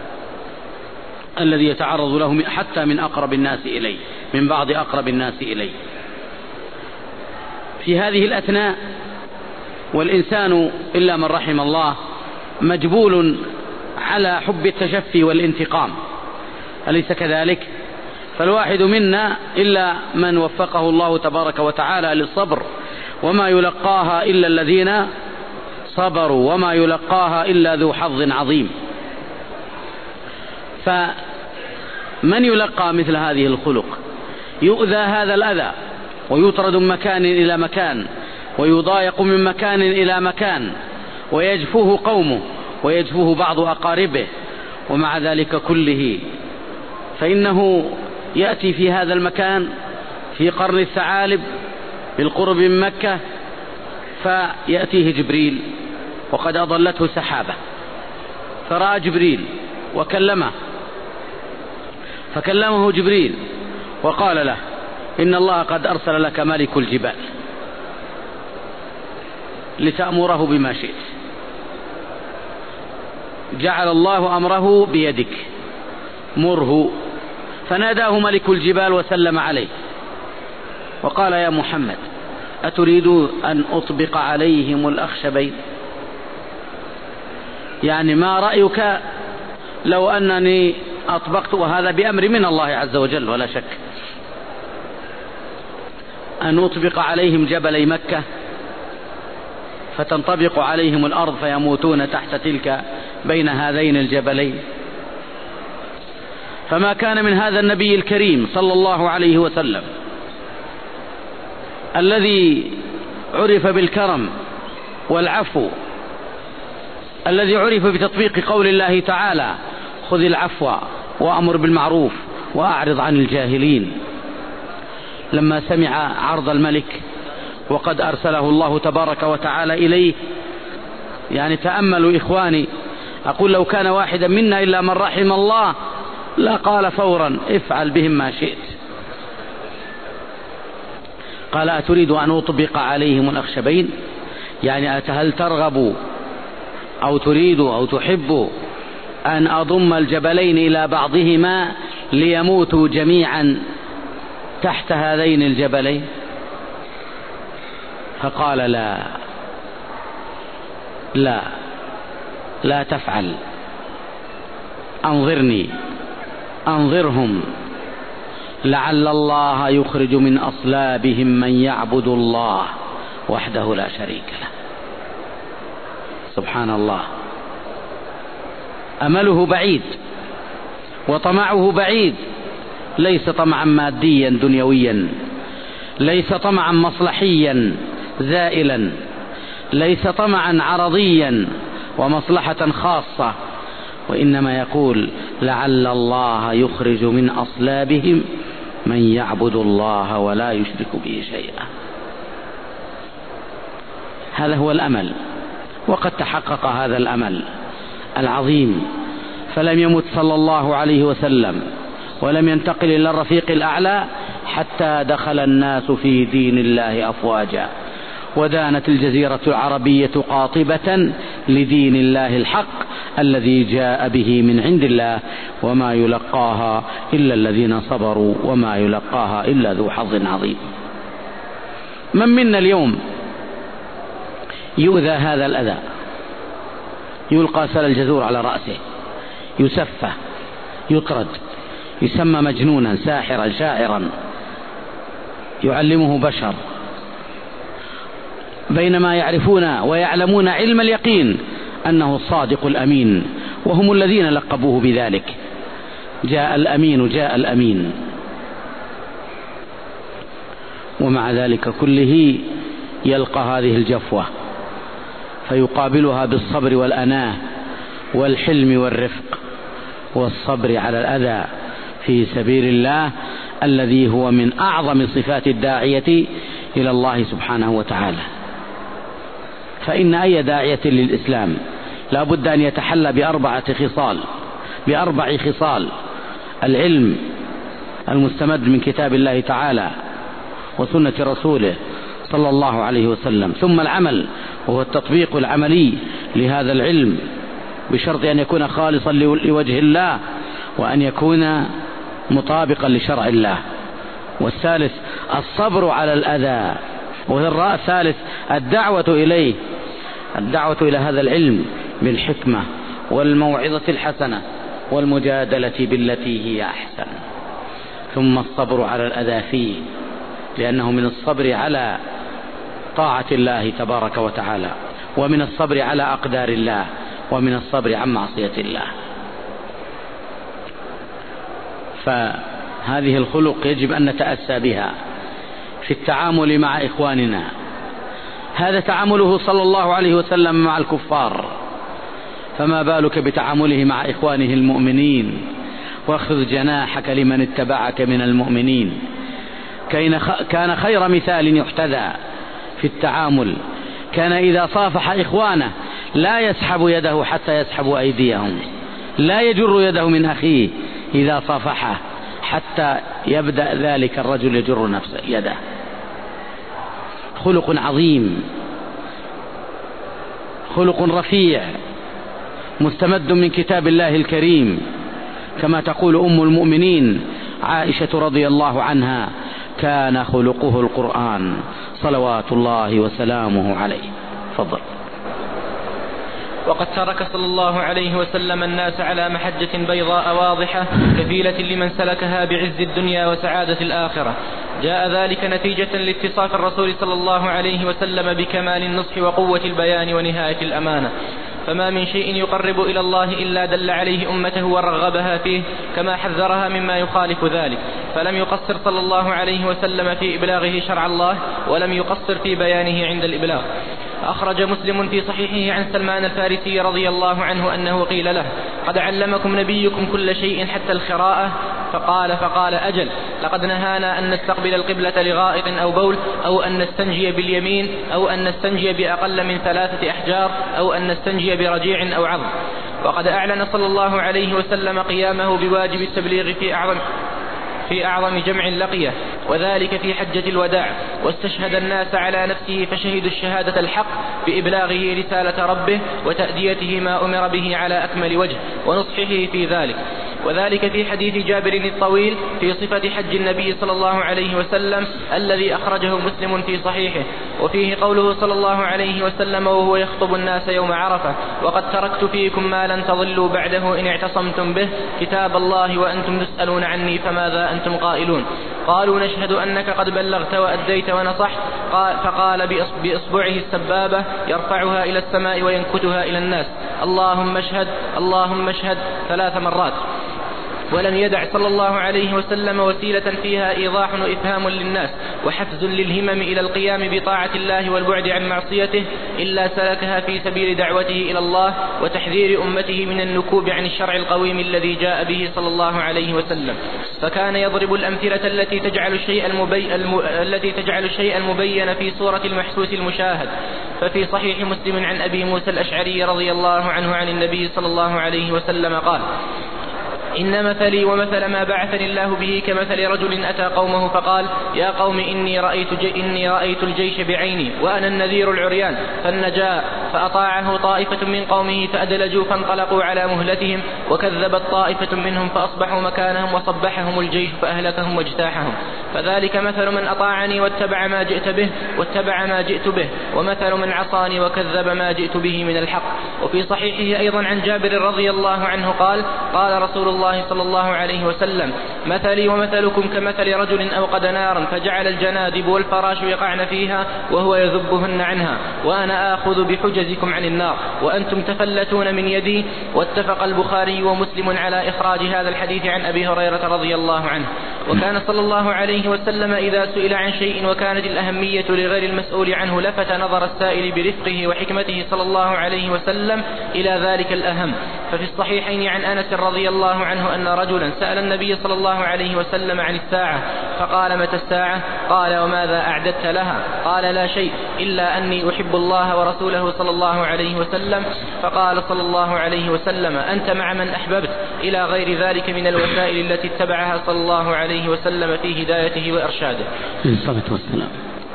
الذي يتعرض له حتى من أقرب الناس إليه، من بعض أقرب الناس إليه. في هذه الأثناء والإنسان إلا من رحم الله مجبول على حب التشفي والانتقام، أليس كذلك؟ فالواحد منا إلا من وفقه الله تبارك وتعالى للصبر، وما يلقاها إلا الذين صبروا، وما يلقاها إلا ذو حظ عظيم. فمن يلقى مثل هذه الخلق يؤذى هذا الأذى ويطرد من مكان إلى مكان، ويضايق من مكان إلى مكان، ويجفوه قومه ويجفوه بعض أقاربه، ومع ذلك كله فإنه يأتي في هذا المكان في قرن الثعالب بالقرب من مكة، فيأتيه جبريل وقد أضلته سحابة، فرأى جبريل وكلمه، فكلمه جبريل وقال له: إن الله قد أرسل لك ملك الجبال لتأمره بما شئت. جعل الله أمره بيدك، مره. فناداه ملك الجبال وسلم عليه وقال: يا محمد، أتريد أن أطبق عليهم الأخشبين؟ يعني ما رأيك لو أنني أطبقت، وهذا بأمر من الله عز وجل ولا شك، أن أطبق عليهم جبلي مكة فتنطبق عليهم الأرض فيموتون تحت تلك بين هذين الجبلين؟ فما كان من هذا النبي الكريم صلى الله عليه وسلم الذي عرف بالكرم والعفو، الذي عرف بتطبيق قول الله تعالى: خذ العفو وأمر بالمعروف وأعرض عن الجاهلين، لما سمع عرض الملك وقد أرسله الله تبارك وتعالى إليه، يعني تأملوا إخواني، أقول لو كان واحدا منا إلا من رحم الله لا قال فورا: افعل بهم ما شئت. قال: أتريد أن أطبق عليهم الأخشبين؟ يعني هل ترغب أو تريد أو تحب أن أضم الجبلين إلى بعضهما ليموتوا جميعا تحت هذين الجبلين؟ فقال: لا لا لا تفعل، أنظرني، أنظرهم، لعل الله يخرج من أصلابهم من يعبد الله وحده لا شريك له. سبحان الله، أمله بعيد وطمعه بعيد، ليس طمعا ماديا دنيويا، ليس طمعا مصلحيا زائلا، ليس طمعا عرضيا ومصلحة خاصة، وإنما يقول: لعل الله يخرج من أصلابهم من يعبد الله ولا يشرك به شيئا. هذا هو الأمل، وقد تحقق هذا الأمل العظيم، فلم يمت صلى الله عليه وسلم ولم ينتقل إلى الرفيق الأعلى حتى دخل الناس في دين الله أفواجا، ودانت الجزيرة العربية قاطبة لدين الله الحق الذي جاء به من عند الله، وما يلقاها إلا الذين صبروا، وما يلقاها إلا ذو حظ عظيم. من منا اليوم يؤذى هذا الأذى؟ يلقى سل الجزور على رأسه، يسفه، يطرد، يسمى مجنونا، ساحرا، شاعرا، يعلمه بشر، بينما يعرفون ويعلمون علم اليقين أنه الصادق الأمين، وهم الذين لقبوه بذلك. جاء الأمين جاء الأمين. ومع ذلك كله يلقى هذه الجفوة فيقابلها بالصبر والأناة والحلم والرفق والصبر على الأذى في سبيل الله، الذي هو من أعظم صفات الداعية إلى الله سبحانه وتعالى. فإن أي داعية للإسلام لا بد أن يتحلى بأربع خصال: العلم المستمد من كتاب الله تعالى وسنة رسوله صلى الله عليه وسلم، ثم العمل وهو التطبيق العملي لهذا العلم بشرط أن يكون خالصا لوجه الله وأن يكون مطابقا لشرع الله. والثالث الصبر على الأذى. والثالث الدعوة إلى هذا العلم بالحكمة والموعظة الحسنة والمجادلة بالتي هي أحسن. ثم الصبر على الأذى فيه، لأنه من الصبر على طاعة الله تبارك وتعالى، ومن الصبر على أقدار الله، ومن الصبر عن معصية الله. فهذه الخلق يجب أن نتأسى بها في التعامل مع إخواننا. هذا تعامله صلى الله عليه وسلم مع الكفار، فما بالك بتعامله مع إخوانه المؤمنين؟ واخفض جناحك لمن اتبعك من المؤمنين. كان خير مثال يحتذى في التعامل. كان إذا صافح إخوانه لا يسحب يده حتى يسحب أيديهم، لا يجر يده من أخيه إذا صافحه حتى يبدأ ذلك الرجل يجر نفسه يده. خلق عظيم، خلق رفيع، مستمد من كتاب الله الكريم، كما تقول أم المؤمنين عائشة رضي الله عنها: كان خلقه القرآن صلوات الله وسلامه عليه. فضل. وقد ترك صلى الله عليه وسلم الناس على محجة بيضاء واضحة كفيلة لمن سلكها بعز الدنيا وسعادة الآخرة. جاء ذلك نتيجة لاتصاف الرسول صلى الله عليه وسلم بكمال النصح وقوة البيان ونهاية الأمانة، فما من شيء يقرب إلى الله إلا دل عليه أمته ورغبها فيه، كما حذرها مما يخالف ذلك، فلم يقصر صلى الله عليه وسلم في إبلاغه شرع الله، ولم يقصر في بيانه عند الإبلاغ. أخرج مسلم في صحيحه عن سلمان الفارسي رضي الله عنه أنه قيل له: قد علمكم نبيكم كل شيء حتى الخراءة؟ فقال أجل، لقد نهانا أن نستقبل القبلة لغائط أو بول، أو أن نستنجي باليمين، أو أن نستنجي بأقل من 3 أحجار، أو أن نستنجي برجيع أو عظم. وقد أعلن صلى الله عليه وسلم قيامه بواجب التبليغ في أعظم جمع لقيه، وذلك في حجة الوداع، واستشهد الناس على نفسه فشهدوا الشهادة الحق بإبلاغه رسالة ربه وتأديته ما أمر به على أكمل وجه ونصحه في ذلك. وذلك في حديث جابر الطويل في صفة حج النبي صلى الله عليه وسلم الذي أخرجه مسلم في صحيحه، وفيه قوله صلى الله عليه وسلم وهو يخطب الناس يوم عرفة: وقد تركت فيكم ما لن تضلوا بعده إن اعتصمتم به، كتاب الله وأنتم تسألون عني فماذا أنتم قائلون؟ قالوا: نشهد أنك قد بلغت وأديت ونصحت. فقال بإصبعه السبابة يرفعها إلى السماء وينكتها إلى الناس: اللهم اشهد اللهم اشهد 3 مرات. ولم يدع صلى الله عليه وسلم وسيلة فيها إيضاح وإفهام للناس وحفز للهمم إلى القيام بطاعة الله والبعد عن معصيته إلا سلكها في سبيل دعوته إلى الله وتحذير أمته من النكوب عن الشرع القويم الذي جاء به صلى الله عليه وسلم. فكان يضرب الأمثلة التي تجعل الشيء المبين في صورة المحسوس المشاهد. ففي صحيح مسلم عن أبي موسى الأشعري رضي الله عنه عن النبي صلى الله عليه وسلم قال: إن مثلي ومثل ما بعثني الله به كمثل رجل أتى قومه فقال: يا قوم إني رأيت الجيش بعيني وأنا النذير العريان، فالنجاء فأطاعه طائفة من قومه فأدلجوا فانطلقوا على مهلتهم، وكذبت طائفة منهم فأصبحوا مكانهم وصبحهم الجيش فأهلكهم واجتاحهم. فذلك مثل من أطاعني واتبع ما جئت به ومثل من عصاني وكذب ما جئت به من الحق. وفي صحيحه أيضا عن جابر رضي الله عنه قال قال رسول الله صلى الله عليه وسلم مثلي ومثلكم كمثل رجل أوقد نارا فجعل الجنادب والفراش يقعن فيها وهو يذبهن عنها وأنا آخذ بحجزكم عن النار وأنتم تفلتون من يدي. واتفق البخاري ومسلم على إخراج هذا الحديث عن أبي هريرة رضي الله عنه. وكان صلى الله عليه وسلم إذا سئل عن شيء وكانت الأهمية لغير المسؤول عنه لفت نظر السائل برفقه وحكمته صلى الله عليه وسلم إلى ذلك الأهم. ففي الصحيحين عن أنس رضي الله عنه أن رجلا سأل النبي صلى الله عليه وسلم عن الساعة فقال متى الساعة؟ قال وماذا أعددت لها؟ قال لا شيء إلا أني أحب الله ورسوله صلى الله عليه وسلم. فقال صلى الله عليه وسلم أنت مع من أحببت إلى غير ذلك من الوسائل التي اتبعها صلى الله عليه وسلم في هدايته وإرشاده. الصلاة والسلام.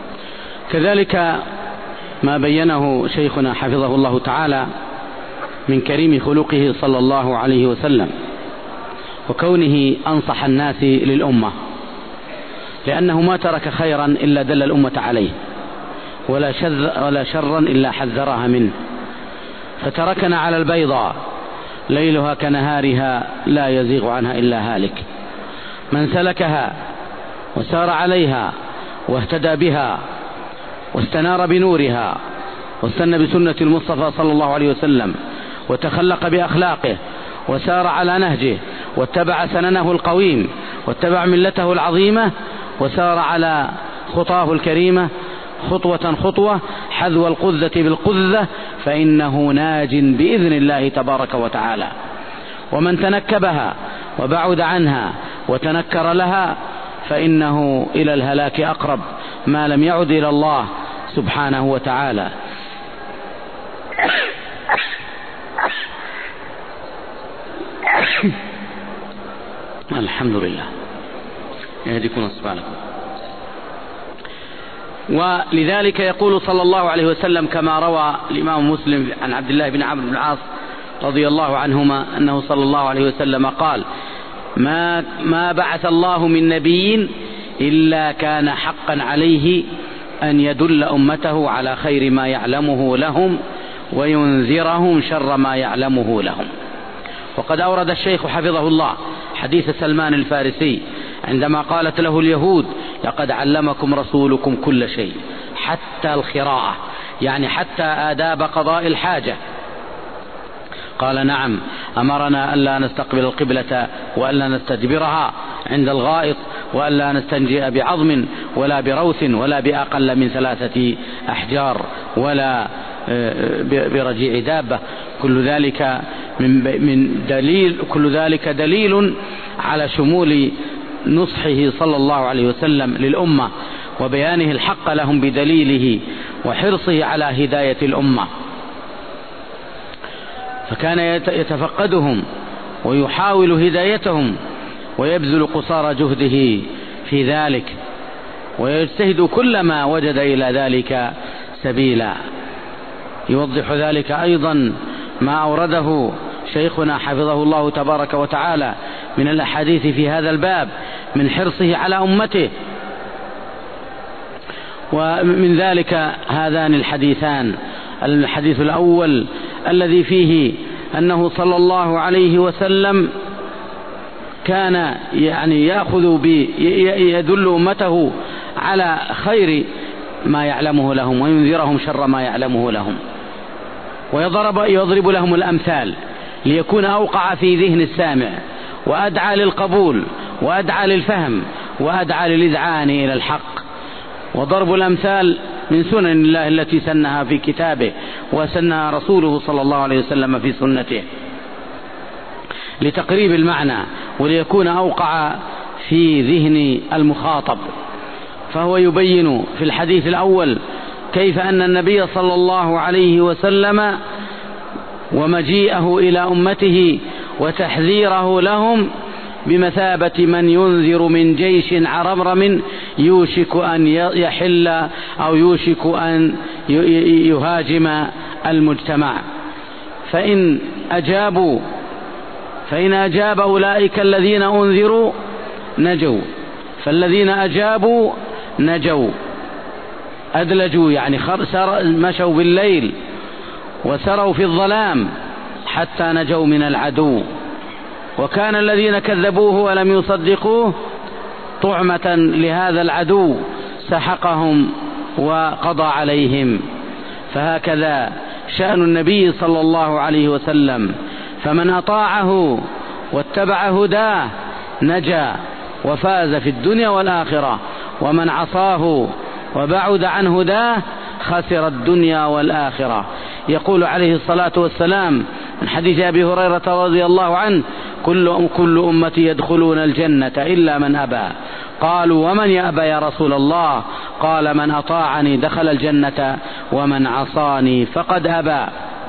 كذلك ما بينه شيخنا حفظه الله تعالى من كريم خلقه صلى الله عليه وسلم وكونه أنصح الناس للأمة، لأنه ما ترك خيرا إلا دل الأمة عليه ولا شرا إلا حذرها منه، فتركنا على البيضاء ليلها كنهارها لا يزيغ عنها إلا هالك. من سلكها وسار عليها واهتدى بها واستنار بنورها واستنى بسنة المصطفى صلى الله عليه وسلم وتخلق بأخلاقه وسار على نهجه واتبع سننه القويم واتبع ملته العظيمة وسار على خطاه الكريمة خطوة خطوة حذو القذة بالقذة فإنه ناج بإذن الله تبارك وتعالى. ومن تنكبها وبعد عنها وتنكر لها فإنه إلى الهلاك أقرب ما لم يعد إلى الله سبحانه وتعالى. الحمد لله يهديكم أسبالكم. ولذلك يقول صلى الله عليه وسلم كما روى الإمام مسلم عن عبد الله بن عمرو بن العاص رضي الله عنهما أنه صلى الله عليه وسلم قال ما بعث الله من نبي إلا كان حقا عليه أن يدل أمته على خير ما يعلمه لهم وينذرهم شر ما يعلمه لهم. وقد أورد الشيخ حفظه الله حديث سلمان الفارسي عندما قالت له اليهود لقد علمكم رسولكم كل شيء حتى الخراءة، يعني حتى آداب قضاء الحاجة. قال نعم، أمرنا ألا نستقبل القبلة وألا نستدبرها عند الغائط وألا نستنجئ بعظم ولا بروث ولا بأقل من 3 أحجار ولا برجيع دابة. كل ذلك دليل على شمول نصحه صلى الله عليه وسلم للأمة وبيانه الحق لهم بدليله وحرصه على هداية الأمة. فكان يتفقدهم ويحاول هدايتهم ويبذل قصارى جهده في ذلك ويجتهد كلما وجد إلى ذلك سبيلا. يوضح ذلك أيضا ما أورده شيخنا حفظه الله تبارك وتعالى من الأحاديث في هذا الباب من حرصه على أمته. ومن ذلك هذان الحديثان، الحديث الأول الذي فيه أنه صلى الله عليه وسلم كان يدل أمته على خير ما يعلمه لهم وينذرهم شر ما يعلمه لهم، ويضرب لهم الأمثال ليكون أوقع في ذهن السامع وأدعى للقبول وأدعى للفهم وأدعى للإذعان إلى الحق. وضرب الأمثال من سنن الله التي سنها في كتابه وسنها رسوله صلى الله عليه وسلم في سنته لتقريب المعنى وليكون أوقع في ذهن المخاطب. فهو يبين في الحديث الأول كيف أن النبي صلى الله عليه وسلم ومجيئه إلى أمته وتحذيره لهم بمثابة من ينذر من جيش عرمرم يوشك أن يحل أو يوشك أن يهاجم المجتمع. فإن أجاب أولئك الذين أنذروا نجوا فالذين أجابوا نجوا، أدلجوا يعني مشوا بالليل وسروا في الظلام حتى نجوا من العدو. وكان الذين كذبوه ولم يصدقوه طعمة لهذا العدو سحقهم وقضى عليهم. فهكذا شأن النبي صلى الله عليه وسلم، فمن أطاعه واتبع هداه نجا وفاز في الدنيا والآخرة، ومن عصاه وبعد عن هداه خسر الدنيا والآخرة. يقول عليه الصلاة والسلام من حديث أبي هريرة رضي الله عنه: كل أمتي يدخلون الجنة إلا من أبى. قالوا: ومن يأبى يا رسول الله؟ قال: من أطاعني دخل الجنة ومن عصاني فقد أبى.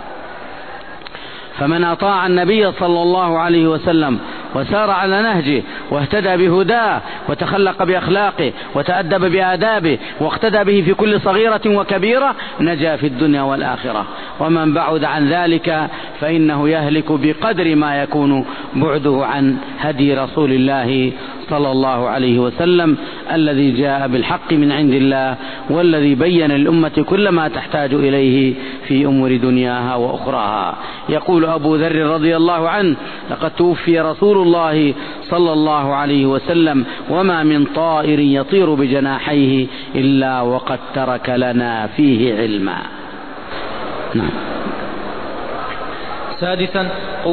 فمن أطاع النبي صلى الله عليه وسلم وسار على نهجه واهتدى بهداه وتخلق بأخلاقه وتأدب بآدابه واقتدى به في كل صغيرة وكبيرة نجا في الدنيا والآخرة. ومن بعد عن ذلك فإنه يهلك بقدر ما يكون بعده عن هدي رسول الله صلى الله عليه وسلم الذي جاء بالحق من عند الله، والذي بين الأمة كل ما تحتاج إليه في أمور دنياها وأخراها. يقول أبو ذر رضي الله عنه: لقد توفي رسول الله صلى الله عليه وسلم وما من طائر يطير بجناحيه إلا وقد ترك لنا فيه علما. نعم. سادسا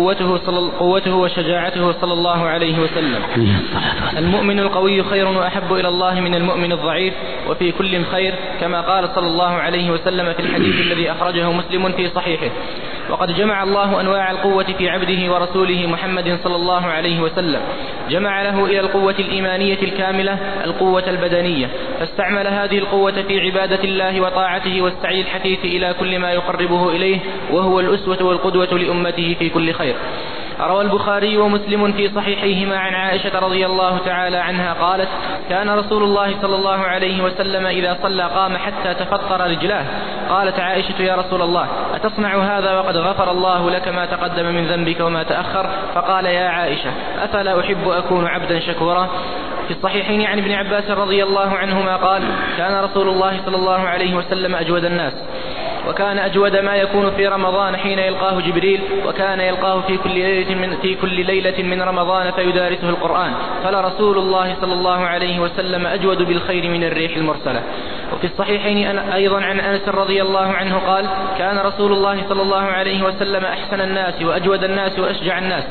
قوته وشجاعته صلى الله عليه وسلم. المؤمن القوي خير وأحب إلى الله من المؤمن الضعيف، وفي كل خير، كما قال صلى الله عليه وسلم في الحديث الذي أخرجه مسلم في صحيحه: وقد جمع الله أنواع القوة في عبده ورسوله محمد صلى الله عليه وسلم. جمع له إلى القوة الإيمانية الكاملة القوة البدنية، فاستعمل هذه القوة في عبادة الله وطاعته والسعي الحثيث إلى كل ما يقربه إليه، وهو الأسوة والقدوة لأمته في كل خير. روى البخاري ومسلم في صحيحيهما عن عائشة رضي الله تعالى عنها قالت: كان رسول الله صلى الله عليه وسلم إذا صلى قام حتى تفطر رجلاه. قالت عائشة: يا رسول الله، أتصنع هذا وقد غفر الله لك ما تقدم من ذنبك وما تأخر؟ فقال: يا عائشة، أفلا أحب أكون عبدا شكورا؟ في الصحيحين عن ابن عباس رضي الله عنهما قال: كان رسول الله صلى الله عليه وسلم أجود الناس، وكان أجود ما يكون في رمضان حين يلقاه جبريل، وكان يلقاه في كل ليلة من رمضان فيدارسه القرآن، فلرسول الله صلى الله عليه وسلم أجود بالخير من الريح المرسلة. وفي الصحيحين أيضا عن أنس رضي الله عنه قال: كان رسول الله صلى الله عليه وسلم أحسن الناس وأجود الناس وأشجع الناس،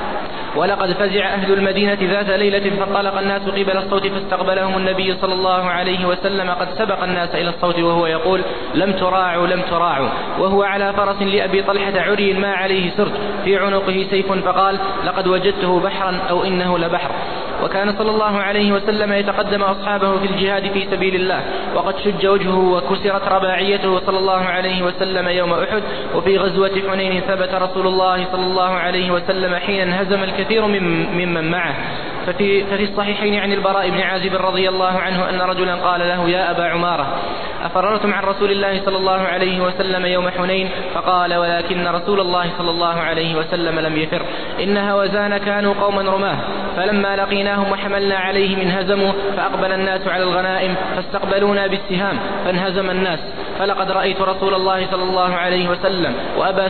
ولقد فزع أهل المدينة ذات ليلة فانطلق الناس قبل الصوت فاستقبلهم النبي صلى الله عليه وسلم قد سبق الناس إلى الصوت وهو يقول: لم تراعوا لم تراعوا، وهو على فرس لأبي طلحة عري ما عليه سرج، في عنقه سيف، فقال: لقد وجدته بحرا أو إنه لبحر. وكان صلى الله عليه وسلم يتقدم أصحابه في الجهاد في سبيل الله، وقد شج وجهه وكسرت رباعيته صلى الله عليه وسلم يوم أحد. وفي غزوة حنين ثبت رسول الله صلى الله عليه وسلم حين انهزم الكثير ممن معه. ففي الصحيحين عن البراء بن عازب رضي الله عنه أن رجلا قال له: يا أبا عمارة، أفررتم عن رسول الله صلى الله عليه وسلم يوم حنين؟ فقال: ولكن رسول الله صلى الله عليه وسلم لم يفر، إن هوزان كانوا قوما رماه، فلما لقيناهم وحملنا عليهم انهزموا، فأقبل الناس على الغنائم فاستقبلونا بالسهام فانهزم الناس. فلقد رأيت رسول الله صلى الله عليه وسلم وأبا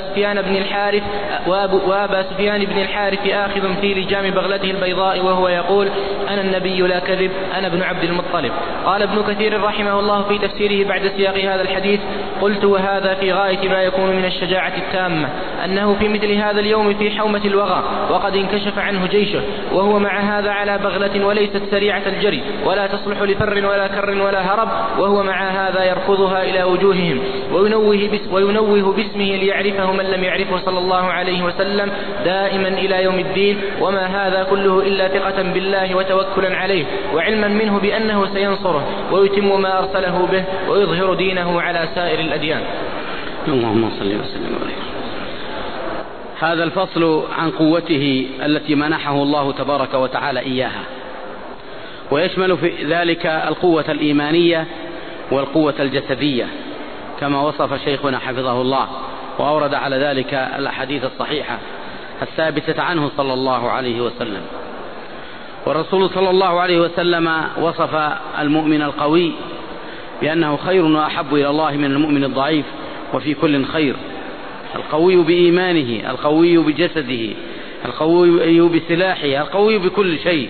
سفيان بن الحارث آخذ في لجام بغلته البيضاء وهو يقول: أنا النبي لا كذب، أنا ابن عبد المطلب. قال ابن كثير رحمه الله في تفسيره بعد سياق هذا الحديث: قلت: وهذا في غاية ما يكون من الشجاعة التامة، أنه في مثل هذا اليوم في حومة الوغى وقد انكشف عنه جيشه، وهو مع هذا على بغلة وليست سريعة الجري ولا تصلح لفر ولا كر ولا هرب، وهو مع هذا يركضها إلى وجوههم وينوه باسمه ليعرفه من لم يعرفه صلى الله عليه وسلم دائما إلى يوم الدين. وما هذا كله إلا ثقة بالله وتوكلا عليه وعلما منه بأنه سينصره ويتم ما أرسله به ويظهر دينه على سائر الأديان. اللهم صل وسلم عليه. هذا الفصل عن قوته التي منحه الله تبارك وتعالى إياها، ويشمل في ذلك القوة الإيمانية والقوة الجسدية كما وصف شيخنا حفظه الله، وأورد على ذلك الأحاديث الصحيحة الثابتة عنه صلى الله عليه وسلم. والرسول صلى الله عليه وسلم وصف المؤمن القوي بأنه خير وأحب إلى الله من المؤمن الضعيف، وفي كل خير. القوي بإيمانه، القوي بجسده، القوي بسلاحه، القوي بكل شيء.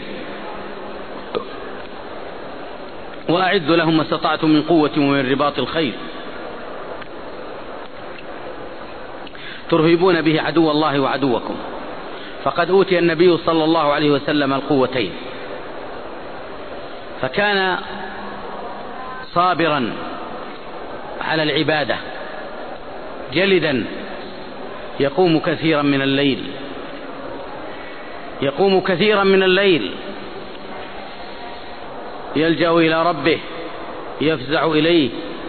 وأعدوا لهم ما استطعتم من قوة ومن رباط الخيل ترهبون به عدو الله وعدوكم. فقد أوتي النبي صلى الله عليه وسلم القوتين، فكان صابرا على العبادة جلدا، يقوم كثيرا من الليل، يلجأ إلى ربه، يفزع إليه.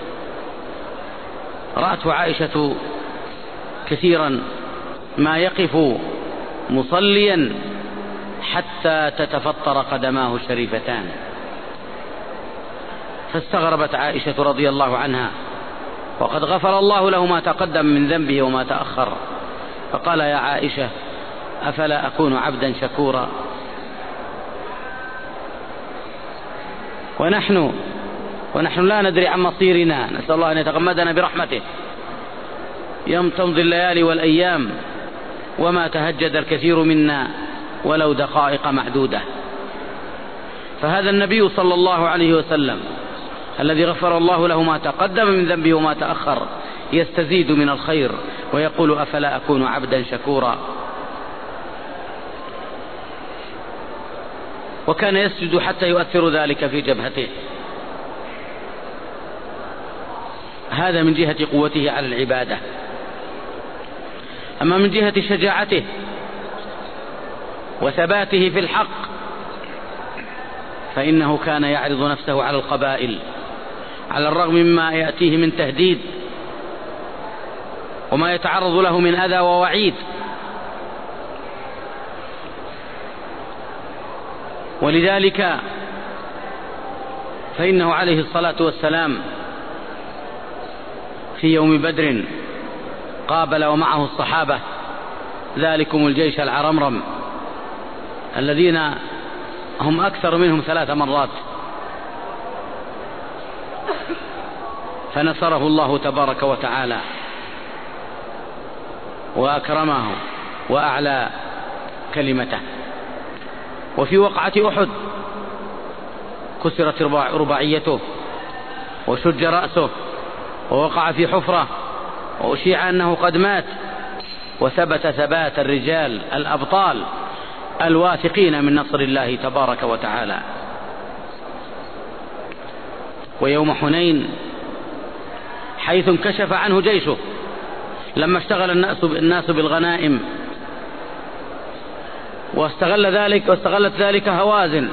رأته عائشة كثيرا ما يقف مصليا حتى تتفطر قدماه الشريفتان، فاستغربت عائشة رضي الله عنها، وقد غفر الله له ما تقدم من ذنبه وما تأخر، فقال: يا عائشة أفلا أكون عبدا شكورا؟ ونحن لا ندري عن مصيرنا، نسأل الله أن يتغمدنا برحمته. يوم تمضي الليالي والأيام وما تهجد الكثير منا ولو دقائق معدودة. فهذا النبي صلى الله عليه وسلم الذي غفر الله له ما تقدم من ذنبه وما تأخر يستزيد من الخير ويقول: أفلا أكون عبدا شكورا؟ وكان يسجد حتى يؤثر ذلك في جبهته. هذا من جهة قوته على العبادة. أما من جهة شجاعته وثباته في الحق فإنه كان يعرض نفسه على القبائل على الرغم مما يأتيه من تهديد وما يتعرض له من أذى ووعيد. ولذلك فإنه عليه الصلاة والسلام في يوم بدر قابل ومعه الصحابة ذلكم الجيش العرمرم الذين هم أكثر منهم 3 مرات، فنصره الله تبارك وتعالى وأكرمه وأعلى كلمته. وفي وقعة أحد كسرت رباعيته وشج رأسه ووقع في حفرة وأشيع أنه قد مات، وثبت ثبات الرجال الأبطال الواثقين من نصر الله تبارك وتعالى. ويوم حنين حيث انكشف عنه جيشه لما اشتغل الناس بالغنائم واستغلت ذلك هوازن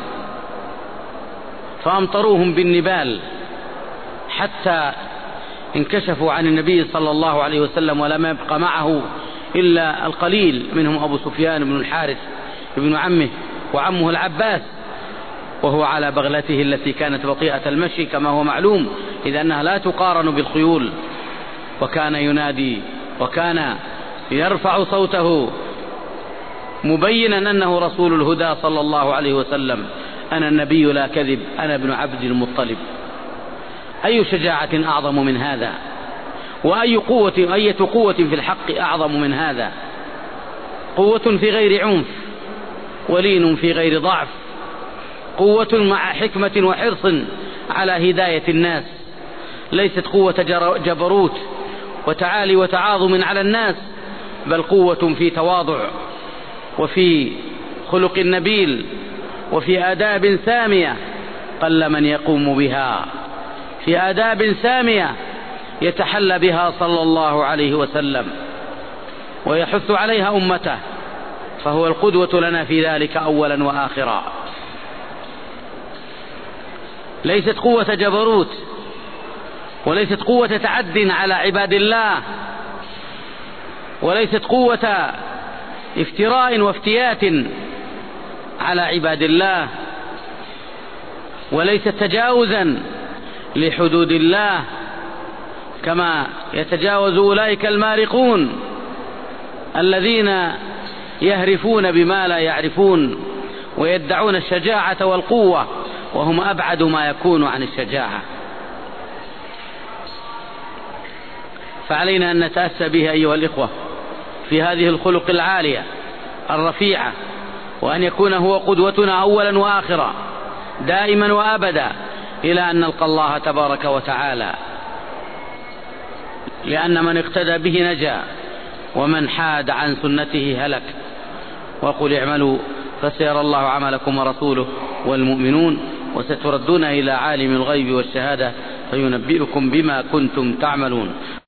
فأمطروهم بالنبال حتى انكشفوا عن النبي صلى الله عليه وسلم، ولم يبق معه إلا القليل منهم أبو سفيان بن الحارث ابن عمه وعمه العباس، وهو على بغلته التي كانت بطيئة المشي كما هو معلوم إذ أنها لا تقارن بالخيول. وكان ينادي وكان يرفع صوته مبينا أنه رسول الهدى صلى الله عليه وسلم: أنا النبي لا كذب، أنا ابن عبد المطلب. أي شجاعة أعظم من هذا؟ وأي قوة في الحق أعظم من هذا؟ قوة في غير عنف، ولين في غير ضعف، قوة مع حكمة وحرص على هداية الناس، ليست قوة جبروت وتعالي وتعاظم على الناس، بل قوة في تواضع وفي خلق نبيل وفي آداب سامية قل من يقوم بها، في آداب سامية يتحلى بها صلى الله عليه وسلم ويحث عليها أمته، فهو القدوة لنا في ذلك أولا وآخرا. ليست قوة جبروت وليست قوة تعد على عباد الله، وليست قوة افتراء وافتيات على عباد الله، وليست تجاوزا لحدود الله كما يتجاوز أولئك المارقون الذين يهرفون بما لا يعرفون ويدعون الشجاعة والقوة وهم أبعد ما يكون عن الشجاعة. فعلينا أن نتأسى به أيها الإخوة في هذه الخلق العالية الرفيعة، وأن يكون هو قدوتنا أولا وآخرا دائما وأبدا إلى أن نلقى الله تبارك وتعالى، لأن من اقتدى به نجا ومن حاد عن سنته هلك. وقل اعملوا فسيرى الله عملكم ورسوله والمؤمنون وستردون إلى عالم الغيب والشهادة فينبئكم بما كنتم تعملون.